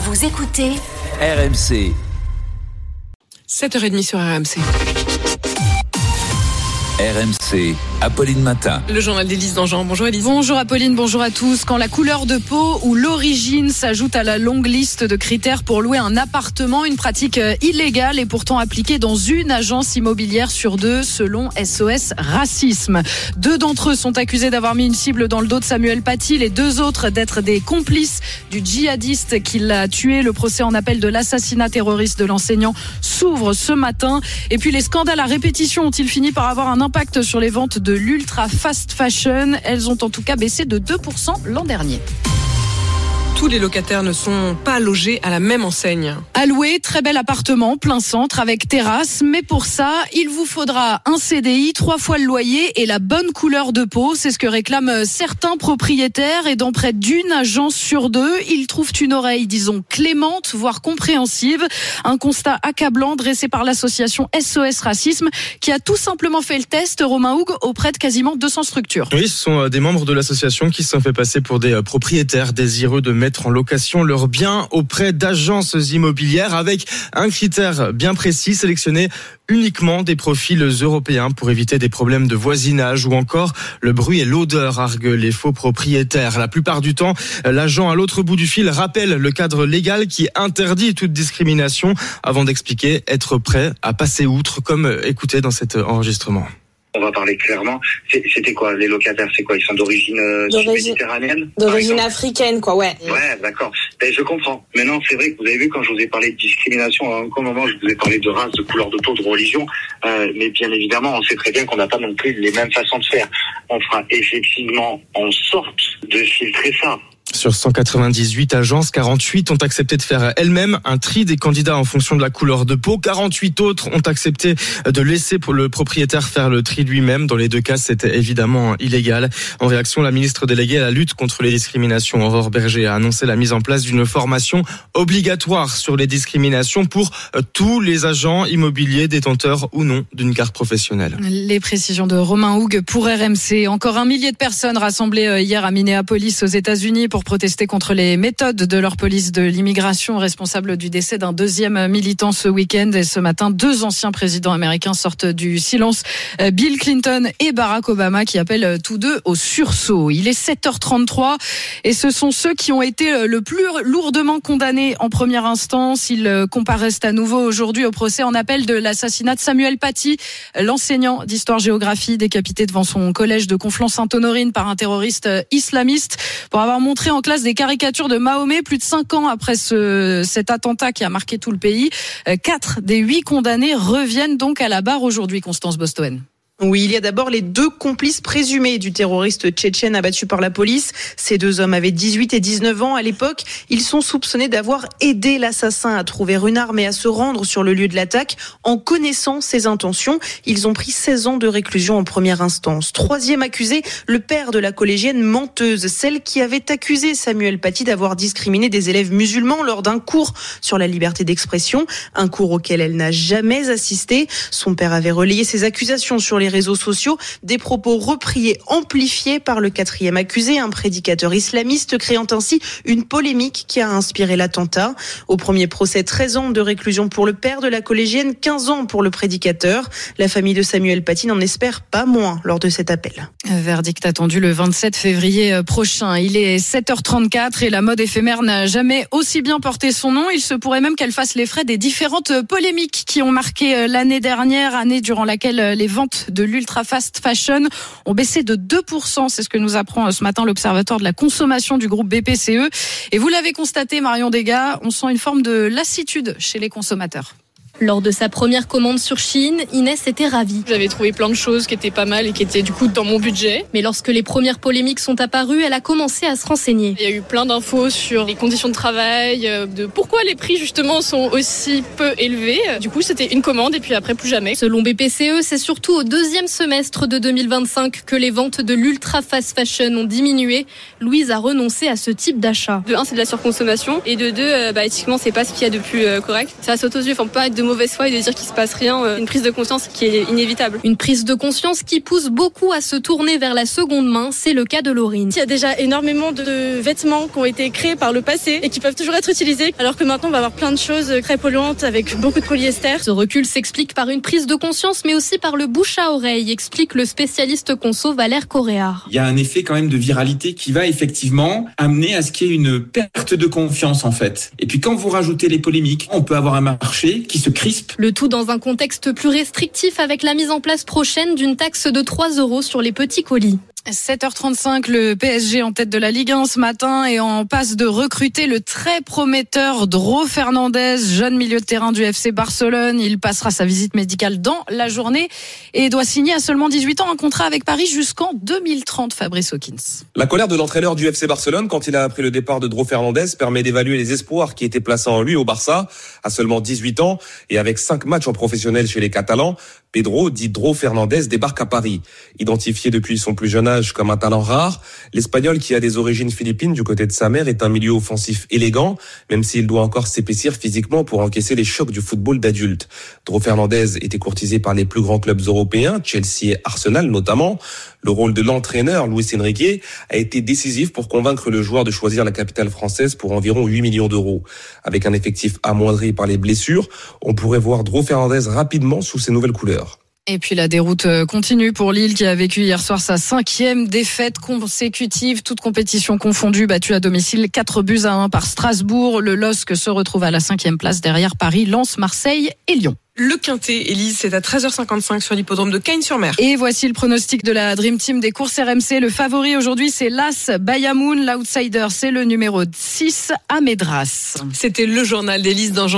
Vous écoutez RMC. 7h30 sur RMC. RMC, Apolline Matin. Le journal d'Élise Dangean. Bonjour Élise. Bonjour Apolline, bonjour à tous. Quand la couleur de peau ou l'origine s'ajoute à la longue liste de critères pour louer un appartement, une pratique illégale est pourtant appliquée dans une agence immobilière sur deux, selon SOS Racisme. 2 d'entre eux sont accusés d'avoir mis une cible dans le dos de Samuel Paty, les 2 autres d'être des complices du djihadiste qui l'a tué. Le procès en appel de l'assassinat terroriste de l'enseignant s'ouvre ce matin. Et puis les scandales à répétition ont-ils fini par avoir un impact sur les ventes de l'ultra fast fashion? Elles ont en tout cas baissé de 2% l'an dernier. Tous les locataires ne sont pas logés à la même enseigne. À louer, très bel appartement, plein centre, avec terrasse. Mais pour ça, il vous faudra un CDI, 3 fois le loyer et la bonne couleur de peau. C'est ce que réclament certains propriétaires. Et dans près d'une agence sur 2, ils trouvent une oreille, disons, clémente, voire compréhensive. Un constat accablant dressé par l'association SOS Racisme, qui a tout simplement fait le test, Romain Hugues, auprès de quasiment 200 structures. Oui, ce sont des membres de l'association qui se sont fait passer pour des propriétaires désireux de mettre en location leurs biens auprès d'agences immobilières avec un critère bien précis, sélectionner uniquement des profils européens pour éviter des problèmes de voisinage ou encore le bruit et l'odeur, arguent les faux propriétaires. La plupart du temps, l'agent à l'autre bout du fil rappelle le cadre légal qui interdit toute discrimination avant d'expliquer être prêt à passer outre, comme écouté dans cet enregistrement. On va parler clairement. C'était quoi, les locataires? C'est quoi? Ils sont d'origine méditerranéenne? D'origine africaine, quoi, ouais. Ouais, d'accord. Ben, je comprends. Maintenant, c'est vrai que vous avez vu, quand je vous ai parlé de discrimination, à un moment, je vous ai parlé de race, de couleur de peau, de religion. Mais bien évidemment, on sait très bien qu'on n'a pas non plus les mêmes façons de faire. On fera effectivement en sorte de filtrer ça. Sur 198 agences, 48 ont accepté de faire elles-mêmes un tri des candidats en fonction de la couleur de peau. 48 autres ont accepté de laisser pour le propriétaire faire le tri lui-même. Dans les 2 cas, c'était évidemment illégal. En réaction, la ministre déléguée à la lutte contre les discriminations, Aurore Berger, a annoncé la mise en place d'une formation obligatoire sur les discriminations pour tous les agents immobiliers détenteurs ou non d'une carte professionnelle. Les précisions de Romain Hugues pour RMC. Encore 1 millier de personnes rassemblées hier à Minneapolis aux États-Unis pour protester contre les méthodes de leur police de l'immigration, responsable du décès d'un 2e militant ce week-end. Et ce matin, 2 anciens présidents américains sortent du silence, Bill Clinton et Barack Obama, qui appellent tous 2 au sursaut. Il est 7h33 et ce sont ceux qui ont été le plus lourdement condamnés en première instance. Ils comparaissent à nouveau aujourd'hui au procès en appel de l'assassinat de Samuel Paty, l'enseignant d'histoire-géographie décapité devant son collège de Conflans-Sainte-Honorine par un terroriste islamiste pour avoir montré en classe des caricatures de Mahomet plus de 5 ans après cet attentat qui a marqué tout le pays. 4 des 8 condamnés reviennent donc à la barre aujourd'hui, Constance Bostoen. Oui, il y a d'abord les 2 complices présumés du terroriste tchétchène abattu par la police. Ces 2 hommes avaient 18 et 19 ans à l'époque. Ils sont soupçonnés d'avoir aidé l'assassin à trouver une arme et à se rendre sur le lieu de l'attaque. En connaissant ses intentions, ils ont pris 16 ans de réclusion en première instance. 3e accusé, le père de la collégienne menteuse, celle qui avait accusé Samuel Paty d'avoir discriminé des élèves musulmans lors d'un cours sur la liberté d'expression, un cours auquel elle n'a jamais assisté. Son père avait relayé ses accusations sur les réseaux sociaux, des propos repris et amplifiés par le 4e accusé, un prédicateur islamiste, créant ainsi une polémique qui a inspiré l'attentat. Au premier procès, 13 ans de réclusion pour le père de la collégienne, 15 ans pour le prédicateur. La famille de Samuel Paty n'en espère pas moins lors de cet appel. Verdict attendu le 27 février prochain. Il est 7h34 et la mode éphémère n'a jamais aussi bien porté son nom. Il se pourrait même qu'elle fasse les frais des différentes polémiques qui ont marqué l'année dernière, année durant laquelle les ventes de l'ultra fast fashion ont baissé de 2%. C'est ce que nous apprend ce matin l'Observatoire de la consommation du groupe BPCE. Et vous l'avez constaté, Marion Degas, on sent une forme de lassitude chez les consommateurs. Lors de sa première commande sur Shein, Inès était ravie. J'avais trouvé plein de choses qui étaient pas mal et qui étaient du coup dans mon budget. Mais lorsque les premières polémiques sont apparues, elle a commencé à se renseigner. Il y a eu plein d'infos sur les conditions de travail, de pourquoi les prix justement sont aussi peu élevés. Du coup, c'était une commande et puis après plus jamais. Selon BPCE, c'est surtout au 2e semestre de 2025 que les ventes de l'ultra fast fashion ont diminué. Louise a renoncé à ce type d'achat. De 1, c'est de la surconsommation et de 2, éthiquement, c'est pas ce qu'il y a de plus correct. Ça saute aux yeux, enfin pas être de mauvaise foi et de dire qu'il se passe rien. Une prise de conscience qui est inévitable. Une prise de conscience qui pousse beaucoup à se tourner vers la seconde main, c'est le cas de Laurine. Il y a déjà énormément de vêtements qui ont été créés par le passé et qui peuvent toujours être utilisés, alors que maintenant on va avoir plein de choses très polluantes avec beaucoup de polyester. Ce recul s'explique par une prise de conscience, mais aussi par le bouche à oreille, explique le spécialiste conso Valère Coréard. Il y a un effet quand même de viralité qui va effectivement amener à ce qu'il y ait une perte de confiance en fait. Et puis quand vous rajoutez les polémiques, on peut avoir un marché qui se crispe. Le tout dans un contexte plus restrictif avec la mise en place prochaine d'une taxe de 3 € sur les petits colis. 7h35, le PSG en tête de la Ligue 1 ce matin et en passe de recruter le très prometteur Dro Fernandez, jeune milieu de terrain du FC Barcelone. Il passera sa visite médicale dans la journée et doit signer à seulement 18 ans un contrat avec Paris jusqu'en 2030, Fabrice Hawkins. La colère de l'entraîneur du FC Barcelone quand il a appris le départ de Dro Fernandez permet d'évaluer les espoirs qui étaient placés en lui au Barça à seulement 18 ans et avec 5 matchs en professionnel chez les Catalans. Pedro, dit Dro Fernandez, débarque à Paris. Identifié depuis son plus jeune âge comme un talent rare, l'Espagnol qui a des origines philippines du côté de sa mère est un milieu offensif élégant, même s'il doit encore s'épaissir physiquement pour encaisser les chocs du football d'adulte. Dro Fernandez était courtisé par les plus grands clubs européens, Chelsea et Arsenal notamment. Le rôle de l'entraîneur, Luis Enrique, a été décisif pour convaincre le joueur de choisir la capitale française pour environ 8 millions d'euros. Avec un effectif amoindri par les blessures, on pourrait voir Dro Fernandez rapidement sous ses nouvelles couleurs. Et puis la déroute continue pour Lille qui a vécu hier soir sa 5e défaite consécutive, toute compétition confondue, battue à domicile 4-1 par Strasbourg. Le LOSC se retrouve à la 5e place derrière Paris, Lens, Marseille et Lyon. Le Quintet, Élise, c'est à 13h55 sur l'hippodrome de Cagnes-sur-Mer. Et voici le pronostic de la Dream Team des courses RMC. Le favori aujourd'hui, c'est l'As Bayamoun. L'outsider, c'est le numéro 6, Amedras. C'était le journal d'Élise dans